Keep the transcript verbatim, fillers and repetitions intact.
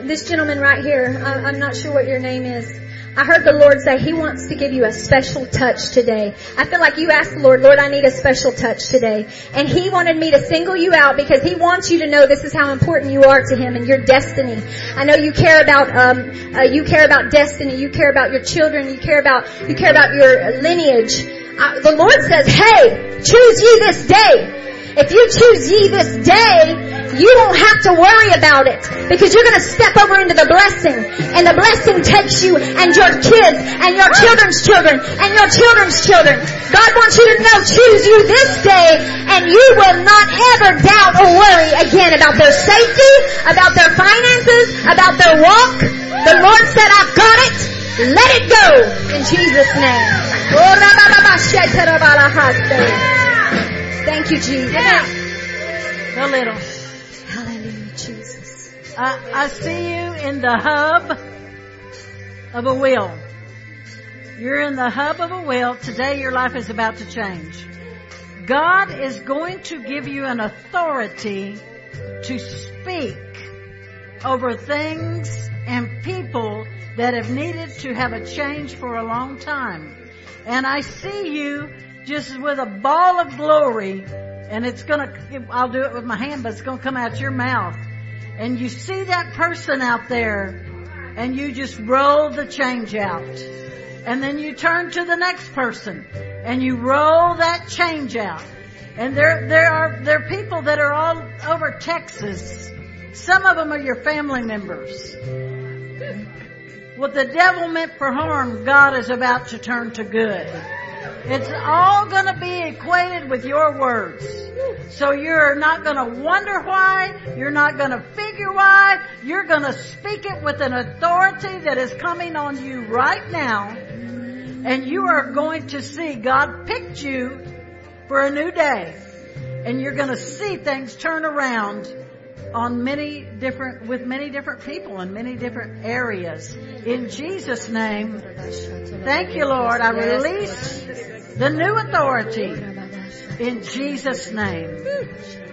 this gentleman right here, I, I'm not sure what your name is. I heard the Lord say He wants to give you a special touch today. I feel like you asked the Lord, Lord, I need a special touch today. And He wanted me to single you out because He wants you to know this is how important you are to Him and your destiny. I know you care about, um, uh, you care about destiny. You care about your children. You care about, you care about your lineage. Uh, the Lord says, hey, choose ye this day. If you choose ye this day, you won't have to worry about it because you're going to step over into the blessing, and the blessing takes you and your kids and your children's children and your children's children. God wants you to know, choose you this day, and you will not ever doubt or worry again about their safety, about their finances, about their walk. The Lord said, I've got it. Let it go in Jesus' name. Thank you, Jesus. A little. Hallelujah, Jesus. I, I see you in the hub of a wheel. You're in the hub of a wheel. Today your life is about to change. God is going to give you an authority to speak over things and people that have needed to have a change for a long time. And I see you just with a ball of glory, and it's gonna, I'll do it with my hand, but it's gonna come out your mouth. And you see that person out there, and you just roll the change out. And then you turn to the next person, and you roll that change out. And there, there are, there are people that are all over Texas. Some of them are your family members. What the devil meant for harm, God is about to turn to good. It's all going to be equated with your words. So you're not going to wonder why. You're not going to figure why. You're going to speak it with an authority that is coming on you right now. And you are going to see God picked you for a new day. And you're going to see things turn around on many different, with many different people in many different areas. In Jesus' name, thank you, Lord. I release the new authority in Jesus' name.